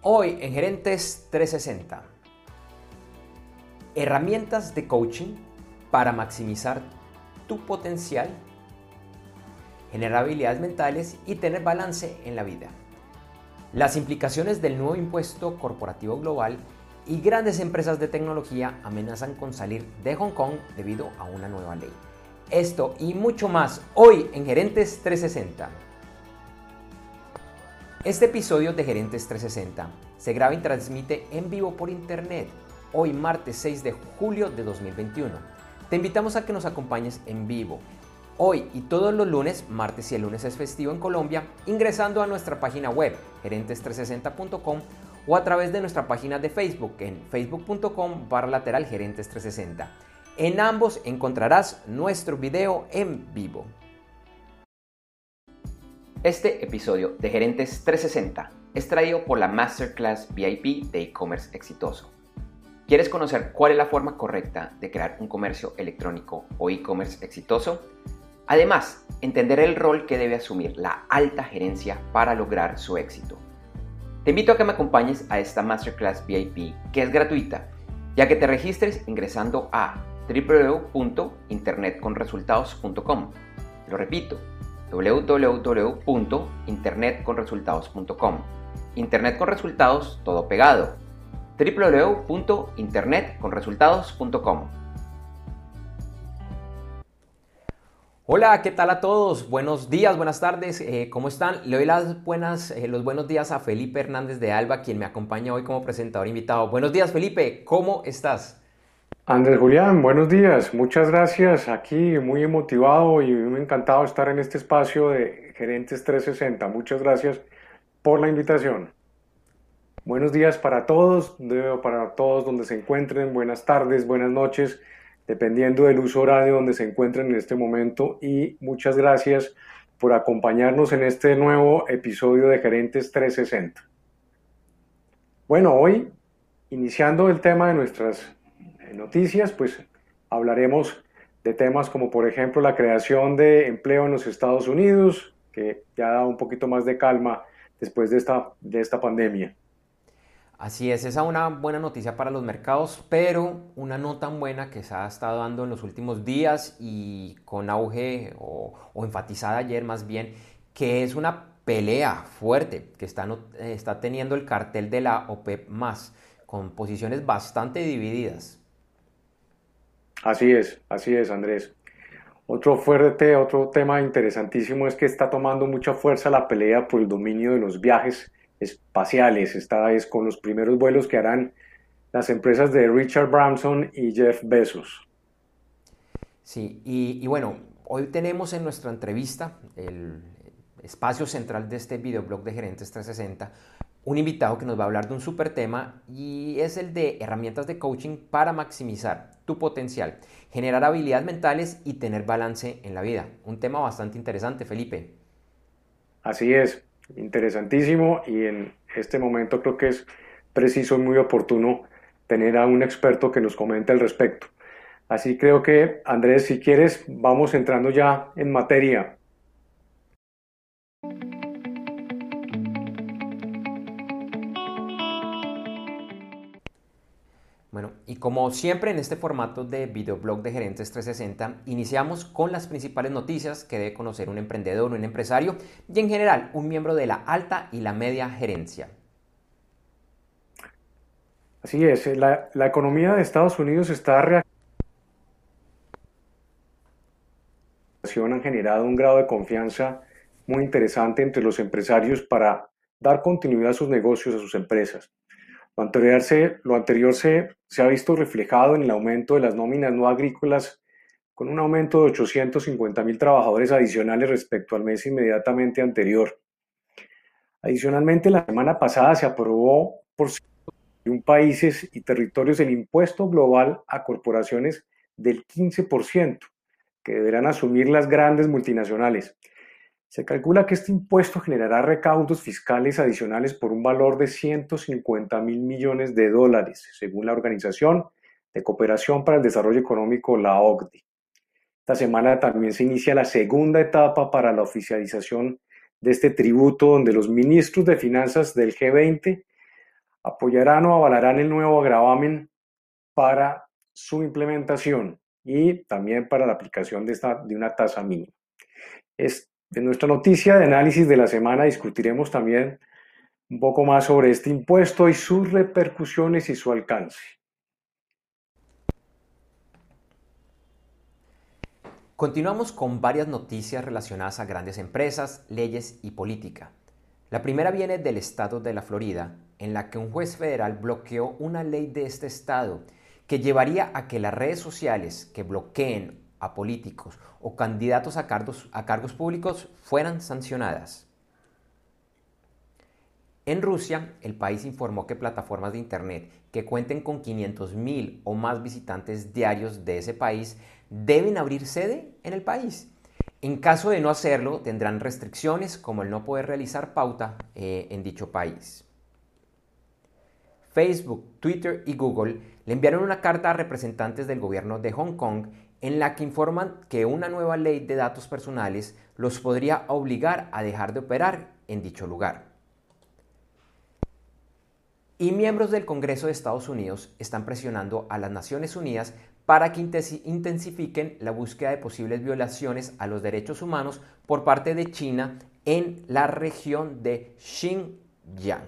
Hoy en Gerentes 360, herramientas de coaching para maximizar tu potencial, generar habilidades mentales y tener balance en la vida. Las implicaciones del nuevo impuesto corporativo global y grandes empresas de tecnología amenazan con salir de Hong Kong debido a una nueva ley. Esto y mucho más hoy en Gerentes 360. Este episodio de Gerentes 360 se graba y transmite en vivo por internet, hoy martes 6 de julio de 2021. Te invitamos a que nos acompañes en vivo, hoy y todos los lunes, martes y el lunes es festivo en Colombia, ingresando a nuestra página web, gerentes360.com, o a través de nuestra página de Facebook en facebook.com/gerentes360. En ambos encontrarás nuestro video en vivo. Este episodio de Gerentes 360 es traído por la Masterclass VIP de e-commerce exitoso. ¿Quieres conocer cuál es la forma correcta de crear un comercio electrónico o e-commerce exitoso? Además, entender el rol que debe asumir la alta gerencia para lograr su éxito. Te invito a que me acompañes a esta Masterclass VIP que es gratuita, ya que te registres ingresando a www.internetconresultados.com. Lo repito, www.internetconresultados.com. Internet con resultados, todo pegado. www.internetconresultados.com. Hola, ¿qué tal a todos? Buenos días, buenas tardes, ¿cómo están? Le doy los buenos días a Felipe Hernández de Alba, quien me acompaña hoy como presentador invitado. Buenos días, Felipe, ¿cómo estás? Andrés Julián, buenos días, muchas gracias. Aquí muy motivado y muy encantado de estar en este espacio de Gerentes 360. Muchas gracias por la invitación. Buenos días para todos donde se encuentren, buenas tardes, buenas noches, dependiendo del uso horario donde se encuentren en este momento, y muchas gracias por acompañarnos en este nuevo episodio de Gerentes 360. Bueno, hoy, iniciando el tema de nuestras noticias, pues hablaremos de temas como por ejemplo la creación de empleo en los Estados Unidos, que ya da un poquito más de calma después de esta pandemia. Así es, esa es una buena noticia para los mercados, pero una no tan buena que se ha estado dando en los últimos días y con auge o enfatizada ayer más bien, que es una pelea fuerte que está teniendo el cartel de la OPEP+, con posiciones bastante divididas. Así es, Andrés. Otro tema interesantísimo es que está tomando mucha fuerza la pelea por el dominio de los viajes espaciales, esta vez con los primeros vuelos que harán las empresas de Richard Branson y Jeff Bezos. Sí, y bueno, hoy tenemos en nuestra entrevista, el espacio central de este videoblog de Gerentes 360, un invitado que nos va a hablar de un súper tema y es el de herramientas de coaching para maximizar tu potencial, generar habilidades mentales y tener balance en la vida. Un tema bastante interesante, Felipe. Así es, interesantísimo, y en este momento creo que es preciso y muy oportuno tener a un experto que nos comente al respecto. Así creo que, Andrés, si quieres, vamos entrando ya en materia. Bueno, y como siempre en este formato de videoblog de Gerentes 360, iniciamos con las principales noticias que debe conocer un emprendedor, un empresario y en general un miembro de la alta y la media gerencia. Así es, la economía de Estados Unidos está reaccionando, han generado un grado de confianza muy interesante entre los empresarios para dar continuidad a sus negocios, a sus empresas. Lo anterior se ha visto reflejado en el aumento de las nóminas no agrícolas, con un aumento de 850.000 trabajadores adicionales respecto al mes inmediatamente anterior. Adicionalmente, la semana pasada se aprobó por 51 países y territorios el impuesto global a corporaciones del 15%, que deberán asumir las grandes multinacionales. Se calcula que este impuesto generará recaudos fiscales adicionales por un valor de 150.000 millones de dólares, según la Organización de Cooperación para el Desarrollo Económico, la OCDE. Esta semana también se inicia la segunda etapa para la oficialización de este tributo, donde los ministros de finanzas del G20 apoyarán o avalarán el nuevo gravamen para su implementación y también para la aplicación de una tasa mínima. En nuestra noticia de análisis de la semana discutiremos también un poco más sobre este impuesto y sus repercusiones y su alcance. Continuamos con varias noticias relacionadas a grandes empresas, leyes y política. La primera viene del estado de la Florida, en la que un juez federal bloqueó una ley de este estado que llevaría a que las redes sociales que bloqueen a políticos o candidatos a cargos públicos fueran sancionadas. En Rusia, el país informó que plataformas de Internet que cuenten con 500.000 o más visitantes diarios de ese país deben abrir sede en el país. En caso de no hacerlo, tendrán restricciones como el no poder realizar pauta en dicho país. Facebook, Twitter y Google le enviaron una carta a representantes del gobierno de Hong Kong en la que informan que una nueva ley de datos personales los podría obligar a dejar de operar en dicho lugar. Y miembros del Congreso de Estados Unidos están presionando a las Naciones Unidas para que intensifiquen la búsqueda de posibles violaciones a los derechos humanos por parte de China en la región de Xinjiang.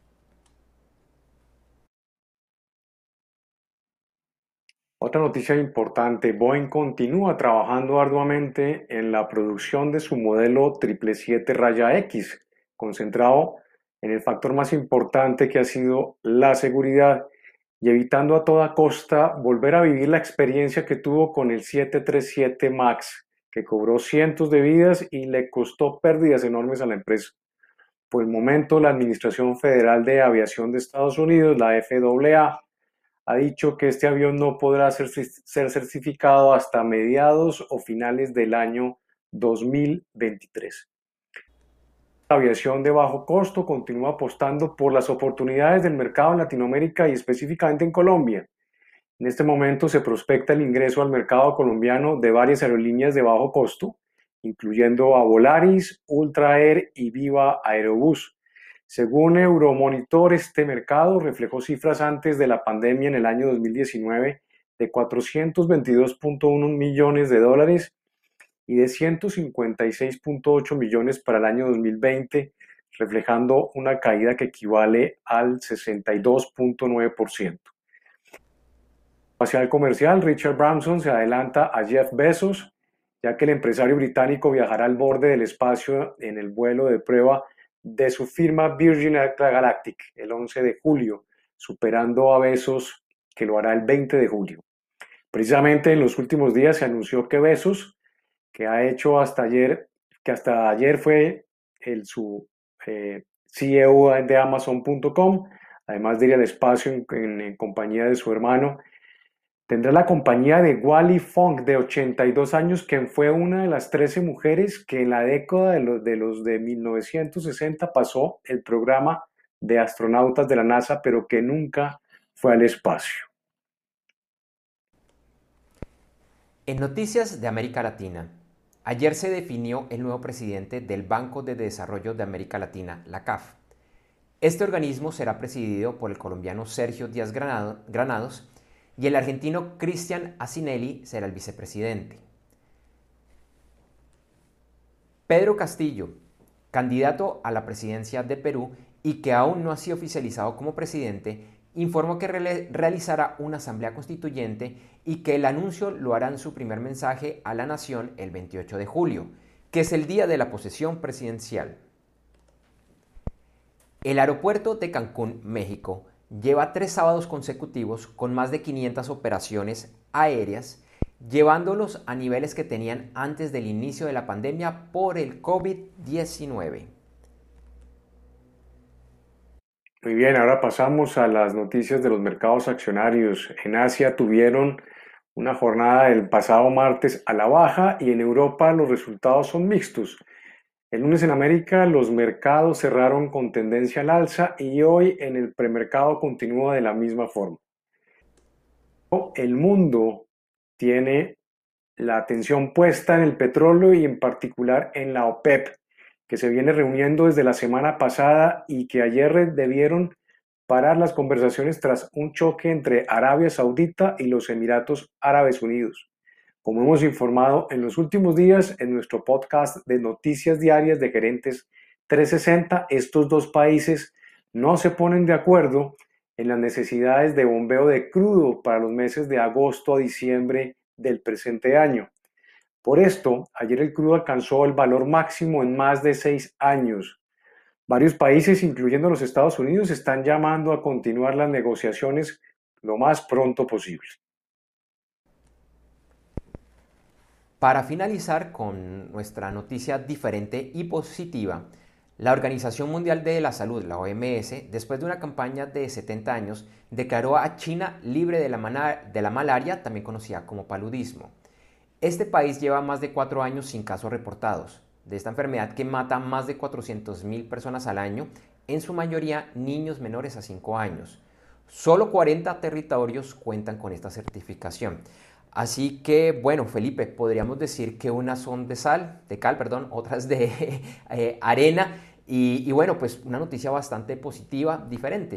Otra noticia importante, Boeing continúa trabajando arduamente en la producción de su modelo 777-X, concentrado en el factor más importante que ha sido la seguridad y evitando a toda costa volver a vivir la experiencia que tuvo con el 737 MAX, que cobró cientos de vidas y le costó pérdidas enormes a la empresa. Por el momento, la Administración Federal de Aviación de Estados Unidos, la FAA, ha dicho que este avión no podrá ser certificado hasta mediados o finales del año 2023. La aviación de bajo costo continúa apostando por las oportunidades del mercado en Latinoamérica y específicamente en Colombia. En este momento se prospecta el ingreso al mercado colombiano de varias aerolíneas de bajo costo, incluyendo a Volaris, Ultra Air y Viva Aerobús. Según Euromonitor, este mercado reflejó cifras antes de la pandemia en el año 2019 de 422.1 millones de dólares y de 156.8 millones para el año 2020, reflejando una caída que equivale al 62.9%. Hacia el comercial, Richard Branson se adelanta a Jeff Bezos, ya que el empresario británico viajará al borde del espacio en el vuelo de prueba de su firma Virgin Galactic el 11 de julio, superando a Bezos, que lo hará el 20 de julio. Precisamente en los últimos días se anunció que Bezos, que ha hecho hasta ayer fue su CEO de Amazon.com, además de ir al espacio en compañía de su hermano, tendrá la compañía de Wally Funk, de 82 años, quien fue una de las 13 mujeres que en la década de 1960 pasó el programa de astronautas de la NASA, pero que nunca fue al espacio. En noticias de América Latina, ayer se definió el nuevo presidente del Banco de Desarrollo de América Latina, la CAF. Este organismo será presidido por el colombiano Sergio Díaz Granados y el argentino Cristian Asinelli será el vicepresidente. Pedro Castillo, candidato a la presidencia de Perú y que aún no ha sido oficializado como presidente, informó que realizará una asamblea constituyente y que el anuncio lo hará en su primer mensaje a la nación el 28 de julio, que es el día de la posesión presidencial. El aeropuerto de Cancún, México, lleva 3 sábados consecutivos con más de 500 operaciones aéreas, llevándolos a niveles que tenían antes del inicio de la pandemia por el COVID-19. Muy bien, ahora pasamos a las noticias de los mercados accionarios. En Asia tuvieron una jornada el pasado martes a la baja y en Europa los resultados son mixtos. El lunes en América los mercados cerraron con tendencia al alza y hoy en el premercado continúa de la misma forma. El mundo tiene la atención puesta en el petróleo y en particular en la OPEP, que se viene reuniendo desde la semana pasada y que ayer debieron parar las conversaciones tras un choque entre Arabia Saudita y los Emiratos Árabes Unidos. Como hemos informado en los últimos días en nuestro podcast de noticias diarias de Gerentes 360, estos dos países no se ponen de acuerdo en las necesidades de bombeo de crudo para los meses de agosto a diciembre del presente año. Por esto, ayer el crudo alcanzó el valor máximo en más de 6 años. Varios países, incluyendo los Estados Unidos, están llamando a continuar las negociaciones lo más pronto posible. Para finalizar con nuestra noticia diferente y positiva, la Organización Mundial de la Salud, la OMS, después de una campaña de 70 años, declaró a China libre de la malaria, también conocida como paludismo. Este país lleva más de 4 años sin casos reportados de esta enfermedad que mata a más de 400.000 personas al año, en su mayoría niños menores a 5 años. Solo 40 territorios cuentan con esta certificación. Así que, bueno, Felipe, podríamos decir que unas son de cal, otras de arena. Y bueno, pues una noticia bastante positiva, diferente.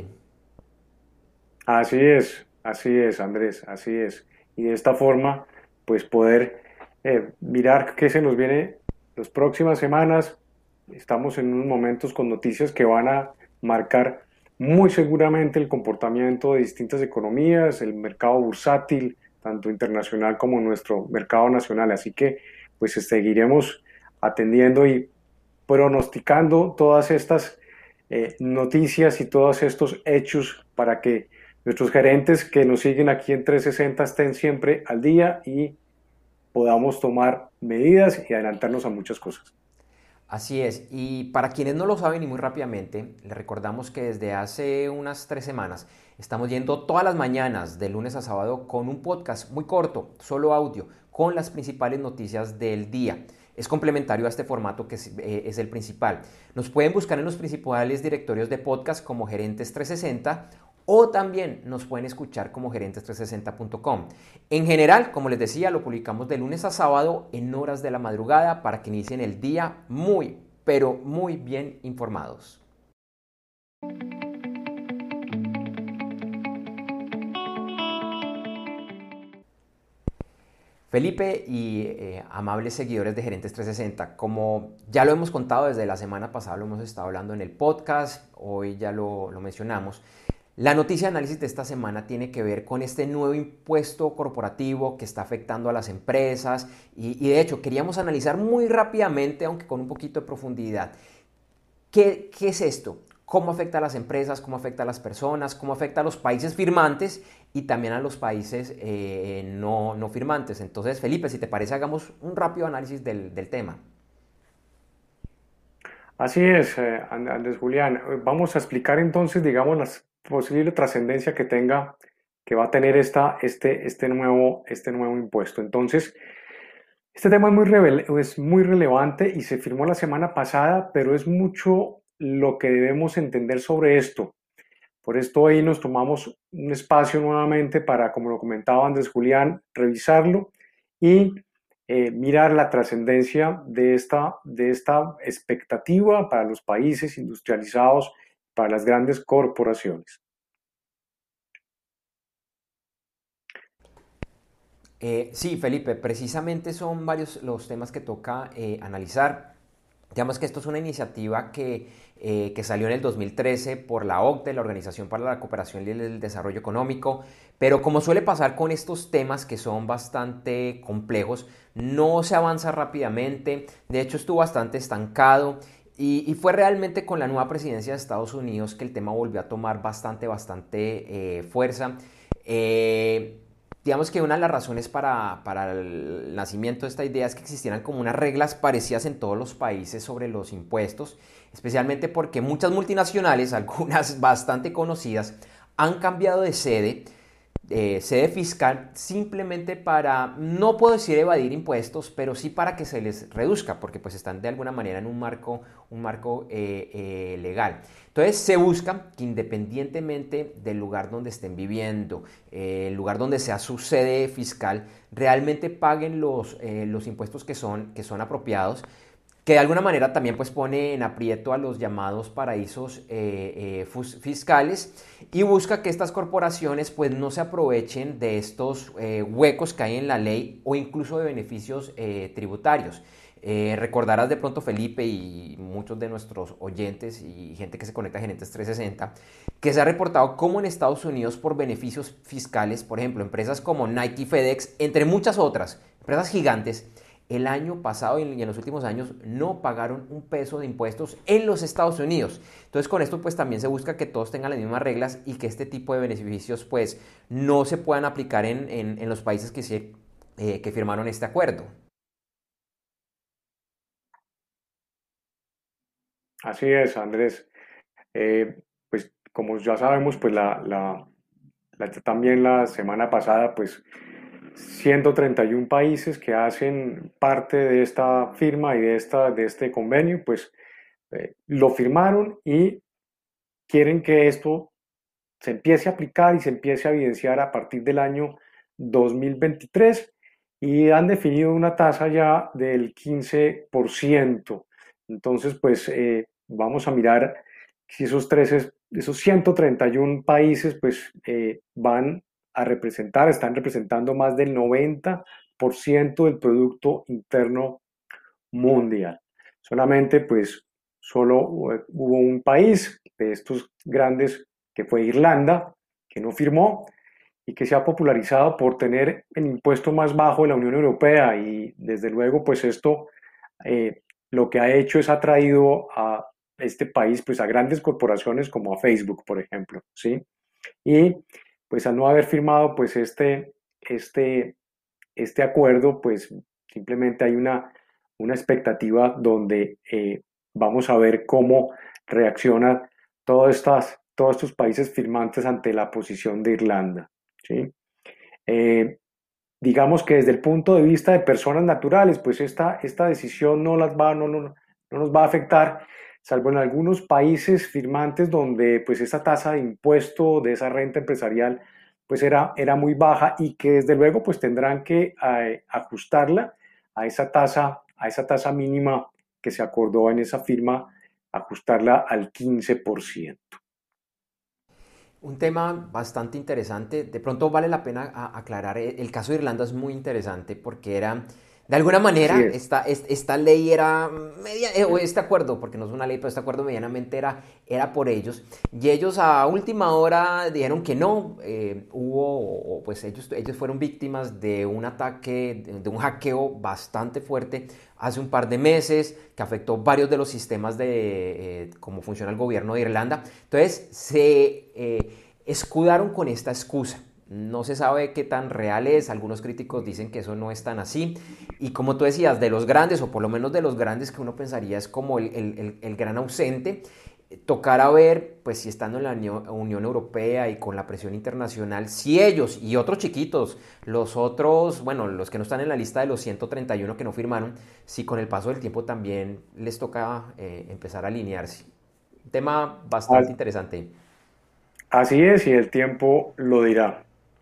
Así es, Andrés, así es. Y de esta forma, pues poder mirar qué se nos viene las próximas semanas. Estamos en unos momentos con noticias que van a marcar muy seguramente el comportamiento de distintas economías, el mercado bursátil, tanto internacional como nuestro mercado nacional. Así que pues seguiremos atendiendo y pronosticando todas estas noticias y todos estos hechos para que nuestros gerentes que nos siguen aquí en 360 estén siempre al día y podamos tomar medidas y adelantarnos a muchas cosas. Así es, y para quienes no lo saben y muy rápidamente, les recordamos que desde hace unas 3 semanas estamos yendo todas las mañanas, de lunes a sábado, con un podcast muy corto, solo audio, con las principales noticias del día. Es complementario a este formato que es el principal. Nos pueden buscar en los principales directorios de podcast como Gerentes 360 o también nos pueden escuchar como gerentes360.com. En general, como les decía, lo publicamos de lunes a sábado en horas de la madrugada para que inicien el día muy, pero muy bien informados. Felipe y amables seguidores de Gerentes 360, como ya lo hemos contado desde la semana pasada, lo hemos estado hablando en el podcast, hoy ya lo mencionamos. La noticia de análisis de esta semana tiene que ver con este nuevo impuesto corporativo que está afectando a las empresas y de hecho queríamos analizar muy rápidamente, aunque con un poquito de profundidad, ¿qué es esto? ¿Cómo afecta a las empresas? ¿Cómo afecta a las personas? ¿Cómo afecta a los países firmantes y también a los países no firmantes? Entonces, Felipe, si te parece, hagamos un rápido análisis del tema. Así es, Andrés Julián. Vamos a explicar entonces, digamos, la posible trascendencia que va a tener este nuevo impuesto. Entonces, este tema es muy relevante y se firmó la semana pasada, pero es mucho lo que debemos entender sobre esto. Por esto hoy nos tomamos un espacio nuevamente para, como lo comentaba Andrés Julián, revisarlo y mirar la trascendencia de esta expectativa para los países industrializados, para las grandes corporaciones. Sí, Felipe, precisamente son varios los temas que toca analizar. Digamos que esto es una iniciativa que salió en el 2013 por la OCDE, la Organización para la Cooperación y el Desarrollo Económico, pero como suele pasar con estos temas que son bastante complejos, no se avanza rápidamente, de hecho estuvo bastante estancado y fue realmente con la nueva presidencia de Estados Unidos que el tema volvió a tomar bastante fuerza. Digamos que una de las razones para el nacimiento de esta idea es que existieran como unas reglas parecidas en todos los países sobre los impuestos, especialmente porque muchas multinacionales, algunas bastante conocidas, han cambiado de sede fiscal simplemente para, no puedo decir evadir impuestos, pero sí para que se les reduzca, porque pues están de alguna manera en un marco legal. Entonces se busca que independientemente del lugar donde estén viviendo, el lugar donde sea su sede fiscal, realmente paguen los impuestos que son apropiados. que de alguna manera también pues pone en aprieto a los llamados paraísos fiscales y busca que estas corporaciones pues no se aprovechen de estos huecos que hay en la ley o incluso de beneficios tributarios. Recordarás de pronto, Felipe, y muchos de nuestros oyentes y gente que se conecta a Gerentes 360, que se ha reportado cómo en Estados Unidos por beneficios fiscales, por ejemplo, empresas como Nike, FedEx, entre muchas otras, empresas gigantes, el año pasado y en los últimos años no pagaron un peso de impuestos en los Estados Unidos. Entonces con esto pues también se busca que todos tengan las mismas reglas y que este tipo de beneficios pues no se puedan aplicar en los países que firmaron este acuerdo. Así es, Andrés. Pues como ya sabemos, pues también la semana pasada, pues 131 países que hacen parte de esta firma y de este convenio, pues lo firmaron y quieren que esto se empiece a aplicar y se empiece a evidenciar a partir del año 2023 y han definido una tasa ya del 15%. Entonces, pues vamos a mirar si esos 131 países pues van a representar, están representando más del 90% del Producto Interno Mundial. Solamente pues solo hubo un país de estos grandes que fue Irlanda, que no firmó y que se ha popularizado por tener el impuesto más bajo de la Unión Europea y desde luego pues esto lo que ha hecho es ha traído a este país pues a grandes corporaciones como a Facebook, por ejemplo, ¿sí? Y pues al no haber firmado pues este acuerdo, pues simplemente hay una expectativa donde vamos a ver cómo reaccionan todos estos países firmantes ante la posición de Irlanda, ¿sí? Eh, digamos que desde el punto de vista de personas naturales, pues esta decisión no nos va a afectar, salvo en algunos países firmantes donde pues esa tasa de impuesto de esa renta empresarial pues era muy baja y que desde luego pues tendrán que ajustarla a esa tasa mínima que se acordó en esa firma, ajustarla al 15%. Un tema bastante interesante. De pronto vale la pena aclarar, el caso de Irlanda es muy interesante porque era, de alguna Así manera, es. esta ley era, o este acuerdo, porque no es una ley, pero este acuerdo medianamente era por ellos. Y ellos a última hora dijeron que no, pues ellos fueron víctimas de un ataque, de un hackeo bastante fuerte hace un par de meses, que afectó varios de los sistemas de cómo funciona el gobierno de Irlanda. Entonces se escudaron con esta excusa. No se sabe qué tan real es, algunos críticos dicen que eso no es tan así. Y como tú decías, de los grandes, o por lo menos de los grandes que uno pensaría es como el gran ausente, tocará ver, pues si estando en la Unión Europea y con la presión internacional, si ellos y otros chiquitos, los otros, bueno, los que no están en la lista de los 131 que no firmaron, si con el paso del tiempo también les toca empezar a alinearse. Un tema bastante interesante. Así es y el tiempo lo dirá.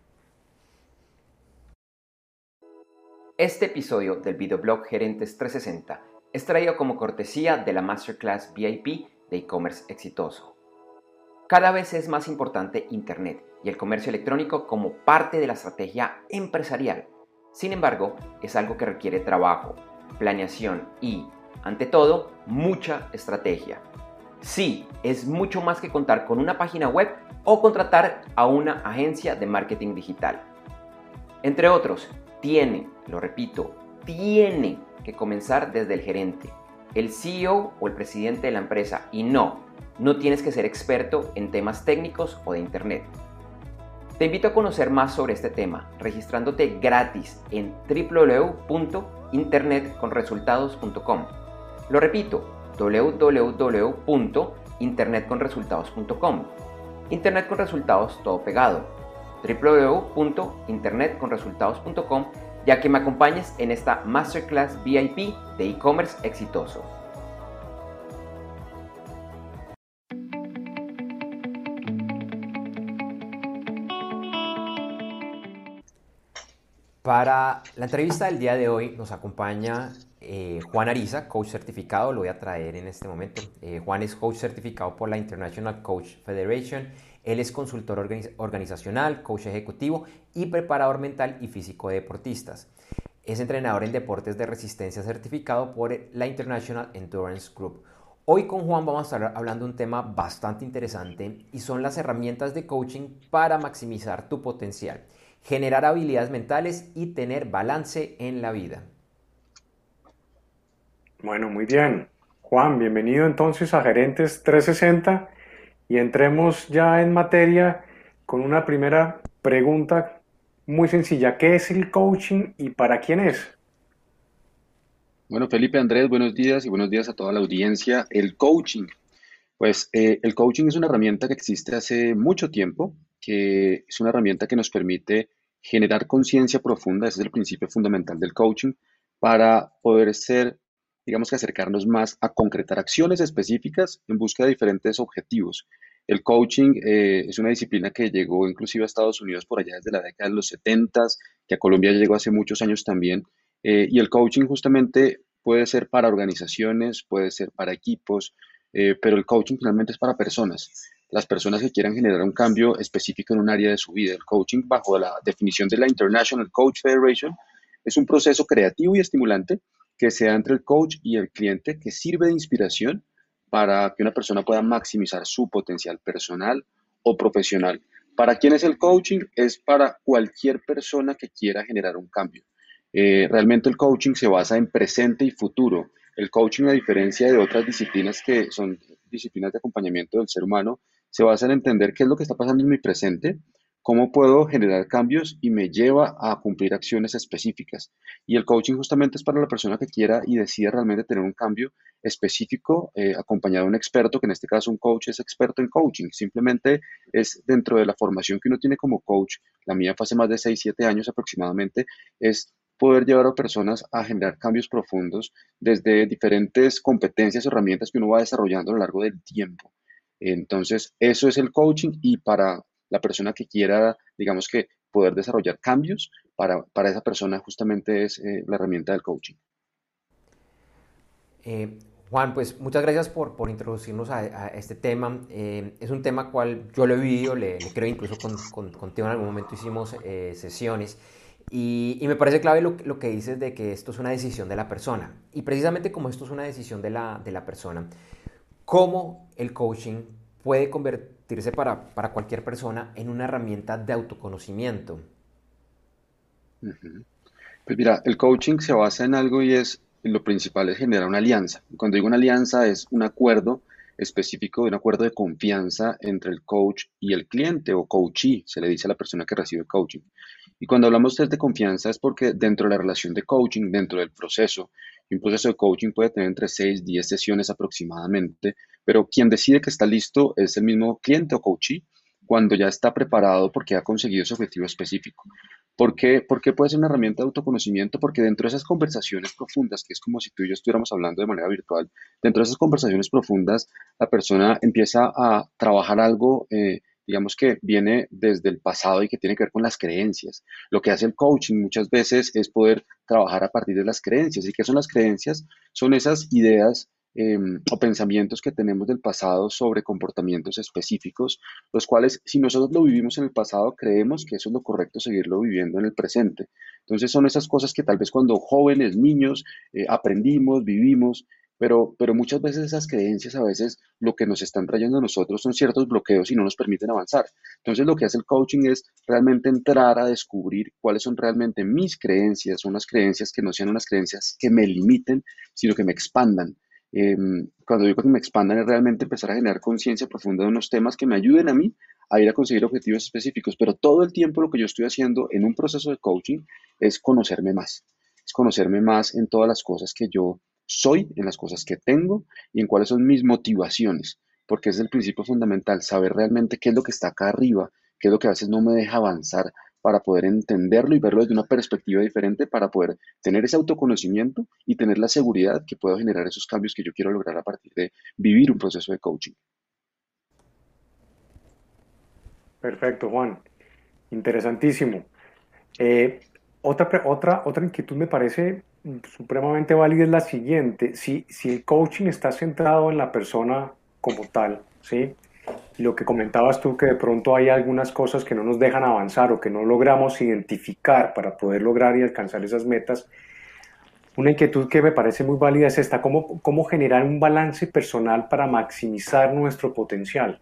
Este episodio del videoblog Gerentes 360 es traído como cortesía de la Masterclass VIP de e-commerce exitoso. Cada vez es más importante Internet y el comercio electrónico como parte de la estrategia empresarial. Sin embargo, es algo que requiere trabajo, planeación y, ante todo, mucha estrategia. Sí, es mucho más que contar con una página web o contratar a una agencia de marketing digital. Entre otros, lo repito, tiene que comenzar desde el gerente, el CEO o el presidente de la empresa y no tienes que ser experto en temas técnicos o de Internet. Te invito a conocer más sobre este tema registrándote gratis en www.internetconresultados.com. Lo repito, www.internetconresultados.com. Internet con resultados todo pegado. www.internetconresultados.com, ya que me acompañes en esta Masterclass VIP de e-commerce exitoso. Para la entrevista del día de hoy nos acompaña Juan Ariza, coach certificado, lo voy a traer en este momento. Juan es coach certificado por la International Coach Federation. Él es consultor organizacional, coach ejecutivo y preparador mental y físico de deportistas. Es entrenador en deportes de resistencia certificado por la International Endurance Group. Hoy con Juan vamos a estar hablando de un tema bastante interesante y son las herramientas de coaching para maximizar tu potencial, generar habilidades mentales y tener balance en la vida. Bueno, muy bien. Juan, bienvenido entonces a Gerentes 360 y entremos ya en materia con una primera pregunta muy sencilla. ¿Qué es el coaching y para quién es? Bueno, Felipe, Andrés, buenos días y buenos días a toda la audiencia. El coaching, pues el coaching es una herramienta que existe hace mucho tiempo, que es una herramienta que nos permite generar conciencia profunda, ese es el principio fundamental del coaching, para poder ser, digamos que acercarnos más a concretar acciones específicas en busca de diferentes objetivos. El coaching es una disciplina que llegó inclusive a Estados Unidos por allá desde la década de los 70, que a Colombia llegó hace muchos años también. Y el coaching justamente puede ser para organizaciones, puede ser para equipos, pero el coaching finalmente es para personas. Las personas que quieran generar un cambio específico en un área de su vida. El coaching, bajo la definición de la International Coach Federation, es un proceso creativo y estimulante que se da entre el coach y el cliente, que sirve de inspiración para que una persona pueda maximizar su potencial personal o profesional. ¿Para quién es el coaching? Es para cualquier persona que quiera generar un cambio. Realmente el coaching se basa en presente y futuro. El coaching, a diferencia de otras disciplinas que son disciplinas de acompañamiento del ser humano, se basa en entender qué es lo que está pasando en mi presente, cómo puedo generar cambios y me lleva a cumplir acciones específicas. Y el coaching justamente es para la persona que quiera y decida realmente tener un cambio específico, acompañado de un experto, que en este caso un coach es experto en coaching. Simplemente es dentro de la formación que uno tiene como coach, la mía fue hace más de 6 7 años aproximadamente, es poder llevar a personas a generar cambios profundos desde diferentes competencias o herramientas que uno va desarrollando a lo largo del tiempo. Entonces, eso es el coaching y para la persona que quiera, digamos que poder desarrollar cambios, para esa persona justamente es la herramienta del coaching. Eh, Juan, pues muchas gracias por introducirnos a este tema. Es un tema cual yo lo he vivido, le creo incluso contigo en algún momento hicimos sesiones y me parece clave lo que dices de que esto es una decisión de la persona. Y precisamente como esto es una decisión de la persona, ¿cómo el coaching puede convertirse para cualquier persona en una herramienta de autoconocimiento? Ujú. Pues mira, el coaching se basa en algo y es, lo principal es generar una alianza. Cuando digo una alianza es un acuerdo específico, un acuerdo de confianza entre el coach y el cliente o coachee, se le dice a la persona que recibe el coaching. Y cuando hablamos de confianza es porque dentro de la relación de coaching, dentro del proceso, y un proceso de coaching puede tener entre 6 10 sesiones aproximadamente, pero quien decide que está listo es el mismo cliente o coachee cuando ya está preparado porque ha conseguido ese objetivo específico. Por qué puede ser una herramienta de autoconocimiento? Porque dentro de esas conversaciones profundas, que es como si tú y yo estuviéramos hablando de manera virtual, dentro de esas conversaciones profundas, la persona empieza a trabajar algo, digamos que viene desde el pasado y que tiene que ver con las creencias. Lo que hace el coaching muchas veces es poder trabajar a partir de las creencias. ¿Y qué son las creencias? Son esas ideas o pensamientos que tenemos del pasado sobre comportamientos específicos, los cuales si nosotros lo vivimos en el pasado, creemos que eso es lo correcto seguirlo viviendo en el presente. Entonces son esas cosas que tal vez cuando jóvenes, niños, aprendimos, vivimos, pero muchas veces esas creencias a veces lo que nos están trayendo a nosotros son ciertos bloqueos y no nos permiten avanzar. Entonces lo que hace el coaching es realmente entrar a descubrir cuáles son realmente mis creencias, son las creencias que no sean unas creencias que me limiten, sino que me expandan. Eh, Cuando digo que me expandan es realmente empezar a generar conciencia profunda de unos temas que me ayuden a mí a ir a conseguir objetivos específicos, pero todo el tiempo lo que yo estoy haciendo en un proceso de coaching es conocerme más en todas las cosas que yo soy, en las cosas que tengo y en cuáles son mis motivaciones, porque es el principio fundamental, saber realmente qué es lo que está acá arriba, qué es lo que a veces no me deja avanzar para poder entenderlo y verlo desde una perspectiva diferente, para poder tener ese autoconocimiento y tener la seguridad que puedo generar esos cambios que yo quiero lograr a partir de vivir un proceso de coaching. Perfecto, Juan. Interesantísimo. Eh, otra inquietud me parece supremamente válida es la siguiente. Si el coaching está centrado en la persona como tal, ¿sí? Y lo que comentabas tú, que de pronto hay algunas cosas que no nos dejan avanzar o que no logramos identificar para poder lograr y alcanzar esas metas. Una inquietud que me parece muy válida es esta: ¿cómo generar un balance personal para maximizar nuestro potencial?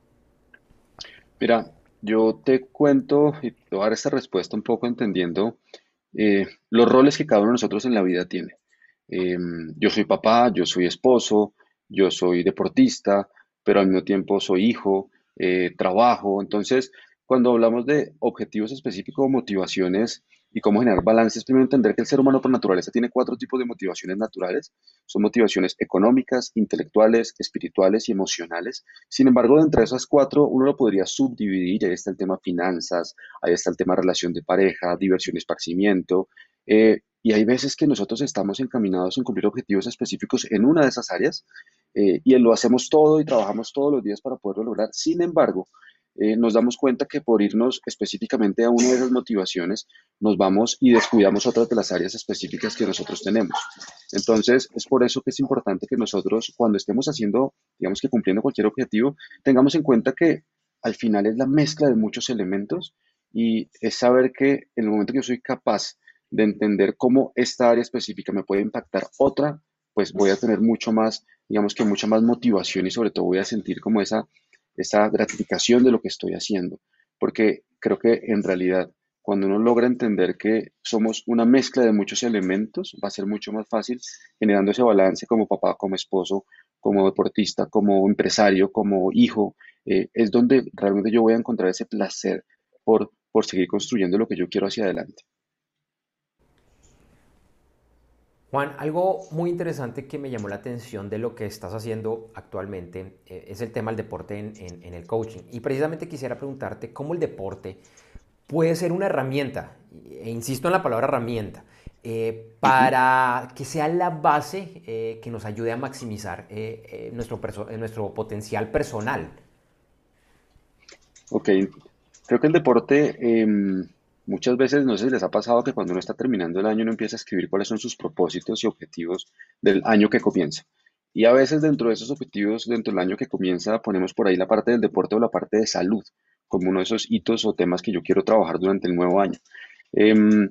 Mira, yo te cuento y te voy a dar esta respuesta un poco entendiendo los roles que cada uno de nosotros en la vida tiene. Yo soy papá, yo soy esposo, yo soy deportista, pero al mismo tiempo soy hijo, trabajo. Entonces, cuando hablamos de objetivos específicos, motivaciones y cómo generar balances, primero entender que el ser humano por naturaleza tiene cuatro tipos de motivaciones naturales. Son motivaciones económicas, intelectuales, espirituales y emocionales. Sin embargo, de entre esas cuatro, uno lo podría subdividir. Ahí está el tema finanzas, ahí está el tema relación de pareja, diversión y esparcimiento. Y hay veces que nosotros estamos encaminados en cumplir objetivos específicos en una de esas áreas y lo hacemos todo y trabajamos todos los días para poderlo lograr. Sin embargo, nos damos cuenta que por irnos específicamente a una de esas motivaciones, nos vamos y descuidamos otras de las áreas específicas que nosotros tenemos. Entonces, es por eso que es importante que nosotros, cuando estemos haciendo, digamos que cumpliendo cualquier objetivo, tengamos en cuenta que al final es la mezcla de muchos elementos y es saber que en el momento que yo soy capaz de entender cómo esta área específica me puede impactar otra, pues voy a tener mucho más, digamos que mucha más motivación y sobre todo voy a sentir como esa gratificación de lo que estoy haciendo. Porque creo que en realidad cuando uno logra entender que somos una mezcla de muchos elementos, va a ser mucho más fácil generando ese balance como papá, como esposo, como deportista, como empresario, como hijo. Es donde realmente yo voy a encontrar ese placer por seguir construyendo lo que yo quiero hacia adelante. Juan, algo muy interesante que me llamó la atención de lo que estás haciendo actualmente es el tema del deporte en el coaching. Y precisamente quisiera preguntarte cómo el deporte puede ser una herramienta, e insisto en la palabra herramienta, Ujú. para que sea la base que nos ayude a maximizar nuestro potencial personal. Ok, creo que el deporte muchas veces, no sé si les ha pasado que cuando uno está terminando el año uno empieza a escribir cuáles son sus propósitos y objetivos del año que comienza. Y a veces dentro de esos objetivos, dentro del año que comienza, ponemos por ahí la parte del deporte o la parte de salud, como uno de esos hitos o temas que yo quiero trabajar durante el nuevo año. Em,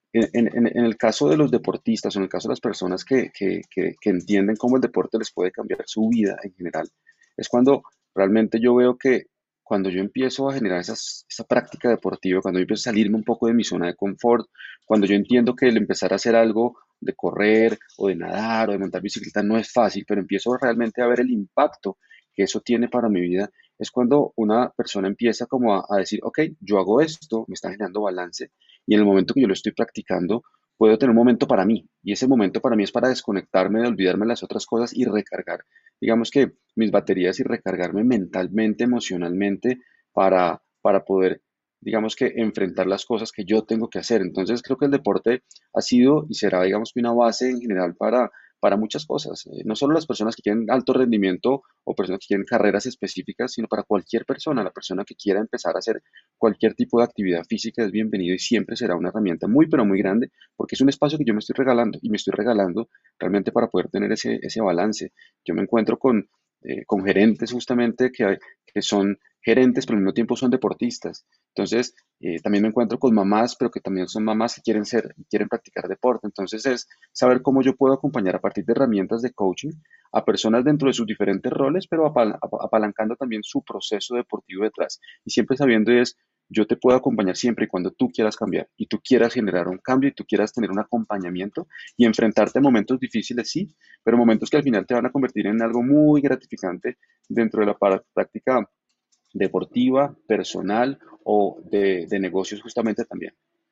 en el caso de los deportistas o en el caso de las personas que entienden cómo el deporte les puede cambiar su vida en general, es cuando realmente yo veo que cuando yo empiezo a generar esa práctica deportiva, cuando yo empiezo a salirme un poco de mi zona de confort, cuando yo entiendo que el empezar a hacer algo de correr o de nadar o de montar bicicleta no es fácil, pero empiezo realmente a ver el impacto que eso tiene para mi vida, es cuando una persona empieza como a decir, ok, yo hago esto, me está generando balance y en el momento que yo lo estoy practicando, puedo tener un momento para mí y ese momento para mí es para desconectarme, de olvidarme de las otras cosas y recargar. Digamos que mis baterías y recargarme mentalmente, emocionalmente, para poder, digamos que, enfrentar las cosas que yo tengo que hacer. Entonces, creo que el deporte ha sido y será, digamos que, una base en general para muchas cosas. No solo las personas que quieren alto rendimiento o personas que quieren carreras específicas, sino para cualquier persona. La persona que quiera empezar a hacer cualquier tipo de actividad física es bienvenido y siempre será una herramienta muy, pero muy grande, porque es un espacio que yo me estoy regalando y me estoy regalando realmente para poder tener ese balance. Yo me encuentro con gerentes justamente que son gerentes, pero al mismo tiempo son deportistas. Entonces, también me encuentro con mamás, pero que también son mamás que quieren practicar deporte. Entonces, es saber cómo yo puedo acompañar a partir de herramientas de coaching a personas dentro de sus diferentes roles, pero apalancando también su proceso deportivo detrás. Y siempre sabiendo es, yo te puedo acompañar siempre y cuando tú quieras cambiar y tú quieras generar un cambio y tú quieras tener un acompañamiento y enfrentarte a momentos difíciles, sí, pero momentos que al final te van a convertir en algo muy gratificante dentro de la práctica deportiva, personal o de negocios justamente también.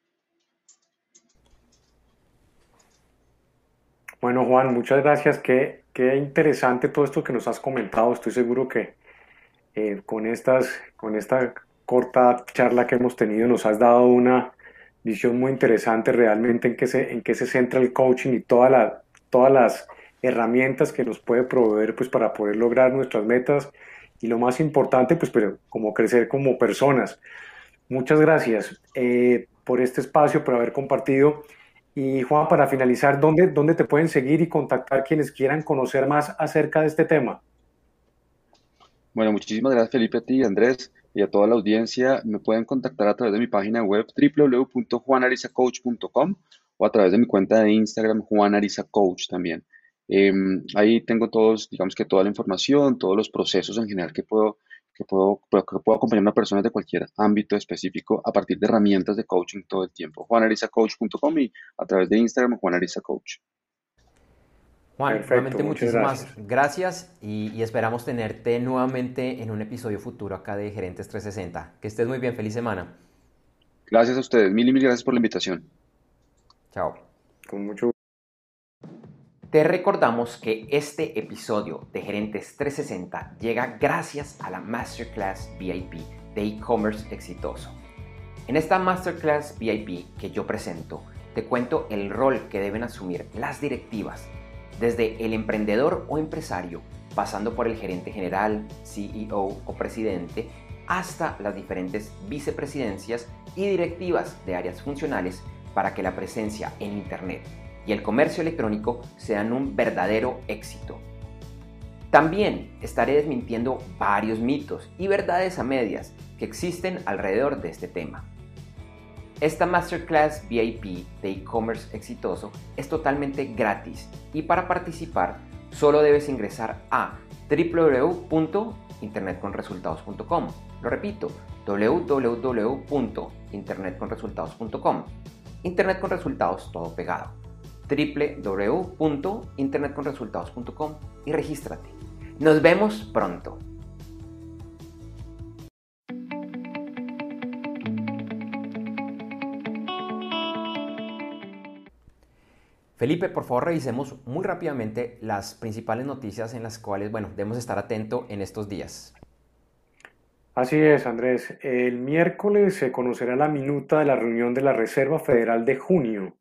Bueno, Juan, muchas gracias. Qué interesante todo esto que nos has comentado. Estoy seguro que con esta corta charla que hemos tenido nos has dado una visión muy interesante realmente en qué se centra el coaching y todas las herramientas que nos puede proveer pues para poder lograr nuestras metas y lo más importante pues pero como crecer como personas. Muchas gracias por este espacio, por haber compartido. Y Juan, para finalizar, ¿dónde te pueden seguir y contactar quienes quieran conocer más acerca de este tema? Bueno, muchísimas gracias Felipe, a ti, Andrés, y a toda la audiencia. Me pueden contactar a través de mi página web www.juanarizacoach.com o a través de mi cuenta de Instagram, juanarizacoach también. Ahí tengo todos, digamos que toda la información, todos los procesos en general que puedo acompañar a una persona de cualquier ámbito específico a partir de herramientas de coaching todo el tiempo. juanarizacoach.com y a través de Instagram, juanarizacoach. Juan, Perfecto, nuevamente muchas muchísimas gracias. gracias y esperamos tenerte nuevamente en un episodio futuro acá de Gerentes 360. Que estés muy bien, feliz semana. Gracias a ustedes, mil y mil gracias por la invitación. Chao. Con mucho Te recordamos que este episodio de Gerentes 360 llega gracias a la Masterclass VIP de e-commerce exitoso. En esta Masterclass VIP que yo presento, te cuento el rol que deben asumir las directivas, desde el emprendedor o empresario, pasando por el gerente general, CEO o presidente, hasta las diferentes vicepresidencias y directivas de áreas funcionales para que la presencia en Internet y el comercio electrónico sean un verdadero éxito. También estaré desmintiendo varios mitos y verdades a medias que existen alrededor de este tema. Esta Masterclass VIP de e-commerce exitoso es totalmente gratis y para participar solo debes ingresar a www.internetconresultados.com. Lo repito, www.internetconresultados.com. Internet con resultados todo pegado. www.internetconresultados.com y regístrate. Nos vemos pronto. Felipe, por favor, revisemos muy rápidamente las principales noticias en las cuales, debemos estar atentos en estos días. Así es, Andrés. El miércoles se conocerá la minuta de la reunión de la Reserva Federal de junio.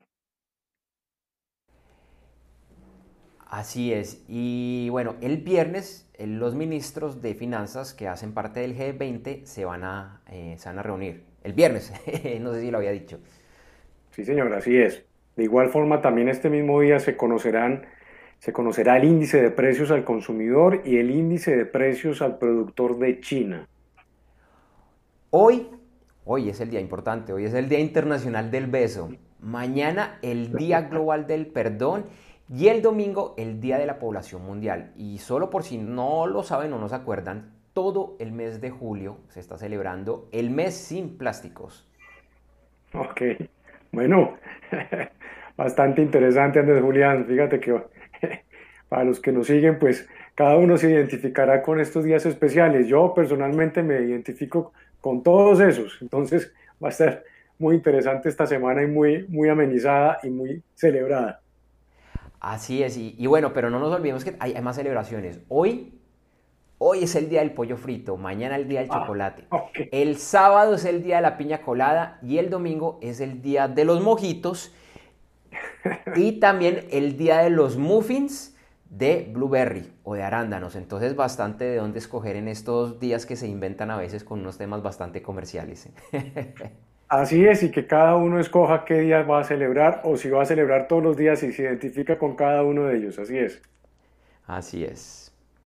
Así es. Y bueno, el viernes los ministros de finanzas que hacen parte del G20 se van a reunir. El viernes, no sé si lo había dicho. Sí, señor, así es. De igual forma, también este mismo día se conocerá el índice de precios al consumidor y el índice de precios al productor de China. Hoy, hoy es el día importante, hoy es el Día Internacional del Beso. Mañana el Día Global del Perdón y el domingo el Día de la Población Mundial. Y solo por si no lo saben o no se acuerdan, todo el mes de julio se está celebrando el mes sin plásticos. Ok, bueno, bastante interesante, Andrés Julián. Fíjate que para los que nos siguen, pues cada uno se identificará con estos días especiales. Yo personalmente me identifico con todos esos. Entonces va a estar muy interesante esta semana y muy amenizada y muy celebrada. Así es, y bueno, pero no nos olvidemos que hay más celebraciones. Hoy es el día del pollo frito, mañana el día del Ah, chocolate. ok. El sábado es el día de la piña colada y el domingo es el día de los mojitos y también el día de los muffins de blueberry o de arándanos. Entonces bastante de dónde escoger en estos días que se inventan a veces con unos temas bastante comerciales. Así es, y que cada uno escoja qué día va a celebrar o si va a celebrar todos los días y se identifica con cada uno de ellos. Así es. Así es.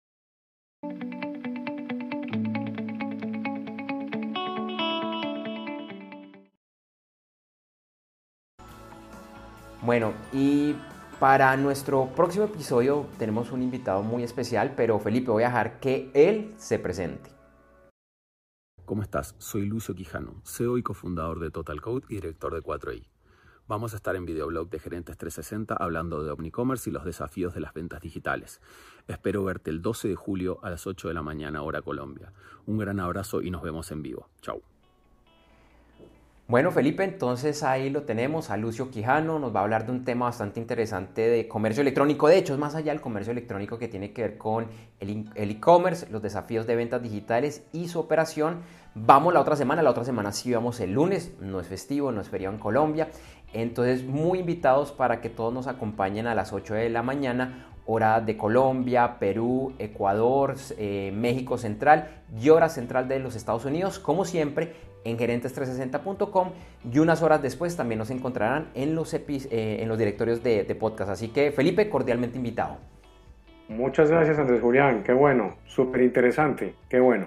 Bueno, y para nuestro próximo episodio tenemos un invitado muy especial, pero Felipe, voy a dejar que él se presente. ¿Cómo estás? Soy Lucio Quijano, CEO y cofundador de Total Code y director de 4i. Vamos a estar en videoblog de Gerentes 360 hablando de Omnicommerce y los desafíos de las ventas digitales. Espero verte el 12 de julio a las 8 de la mañana, hora Colombia. Un gran abrazo y nos vemos en vivo. Chau. Bueno, Felipe, entonces ahí lo tenemos a Lucio Quijano, nos va a hablar de un tema bastante interesante de comercio electrónico. De hecho, es más allá del comercio electrónico que tiene que ver con el e-commerce, los desafíos de ventas digitales y su operación. Vamos la otra semana sí vamos el lunes, no es festivo, no es feriado en Colombia. Entonces, muy invitados para que todos nos acompañen a las 8 de la mañana, hora de Colombia, Perú, Ecuador, México Central y hora central de los Estados Unidos, como siempre, en gerentes360.com y unas horas después también nos encontrarán en los directorios de podcast. Así que Felipe, cordialmente invitado. Muchas gracias, Andrés Julián, qué bueno, súper interesante, qué bueno.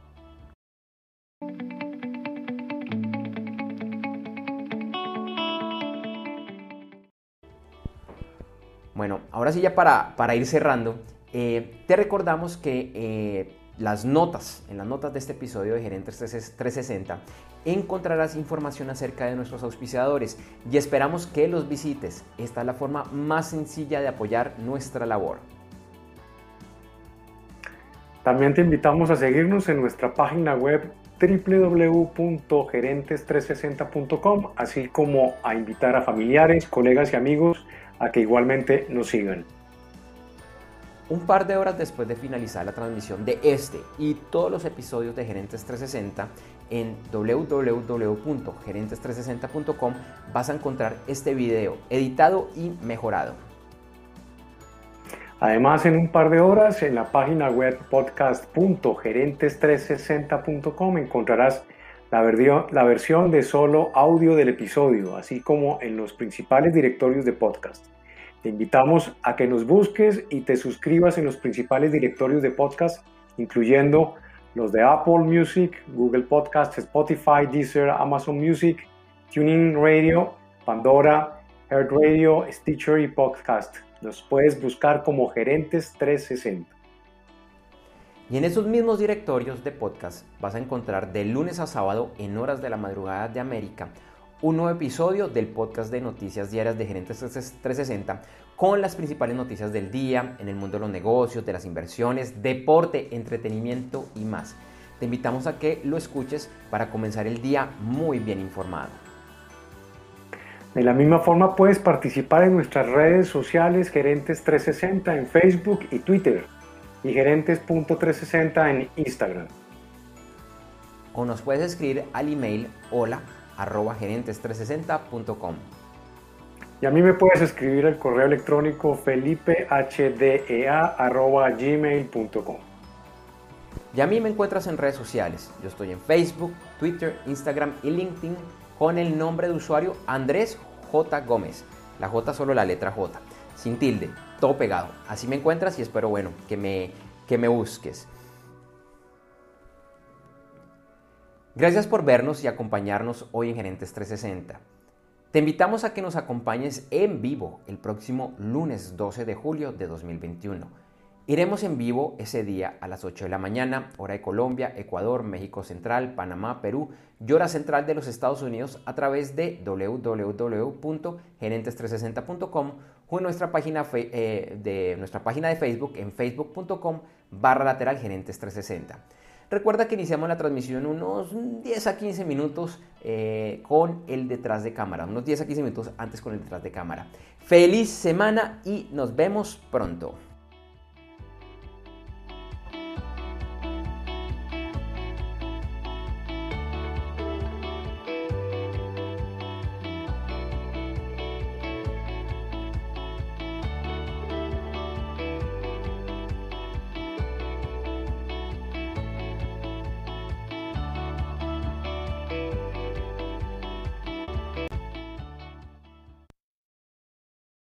Bueno, ahora sí ya para ir cerrando, te recordamos que en las notas de este episodio de Gerentes 360 encontrarás información acerca de nuestros auspiciadores y esperamos que los visites. Esta es la forma más sencilla de apoyar nuestra labor. También te invitamos a seguirnos en nuestra página web www.gerentes360.com, así como a invitar a familiares, colegas y amigos a que igualmente nos sigan. Un par de horas después de finalizar la transmisión de este y todos los episodios de Gerentes 360, en www.gerentes360.com vas a encontrar este video editado y mejorado. Además, en un par de horas, en la página web podcast.gerentes360.com encontrarás la versión de solo audio del episodio, así como en los principales directorios de podcast. Te invitamos a que nos busques y te suscribas en los principales directorios de podcast, incluyendo los de Apple Music, Google Podcasts, Spotify, Deezer, Amazon Music, TuneIn Radio, Pandora, Heart Radio, Stitcher y Podcast. Nos puedes buscar como Gerentes 360. Y en esos mismos directorios de podcast vas a encontrar de lunes a sábado en horas de la madrugada de América un nuevo episodio del podcast de noticias diarias de Gerentes 360 con las principales noticias del día en el mundo de los negocios, de las inversiones, deporte, entretenimiento y más. Te invitamos a que lo escuches para comenzar el día muy bien informado. De la misma forma puedes participar en nuestras redes sociales Gerentes 360 en Facebook y Twitter y Gerentes.360 en Instagram. O nos puedes escribir al email hola@gerentes360.com. Y a mí me puedes escribir al correo electrónico felipehda@gmail.com. Y a mí me encuentras en redes sociales. Yo estoy en Facebook, Twitter, Instagram y LinkedIn con el nombre de usuario Andrés J. Gómez. La J solo la letra J, sin tilde, todo pegado. Así me encuentras y espero, que me busques. Gracias por vernos y acompañarnos hoy en Gerentes 360. Te invitamos a que nos acompañes en vivo el próximo lunes 12 de julio de 2021. Iremos en vivo ese día a las 8 de la mañana, hora de Colombia, Ecuador, México Central, Panamá, Perú y hora central de los Estados Unidos a través de www.gerentes360.com o en nuestra página de Facebook en facebook.com/gerentes360. Recuerda que iniciamos la transmisión unos 10 a 15 minutos con el detrás de cámara, unos 10 a 15 minutos antes con el detrás de cámara. ¡Feliz semana y nos vemos pronto!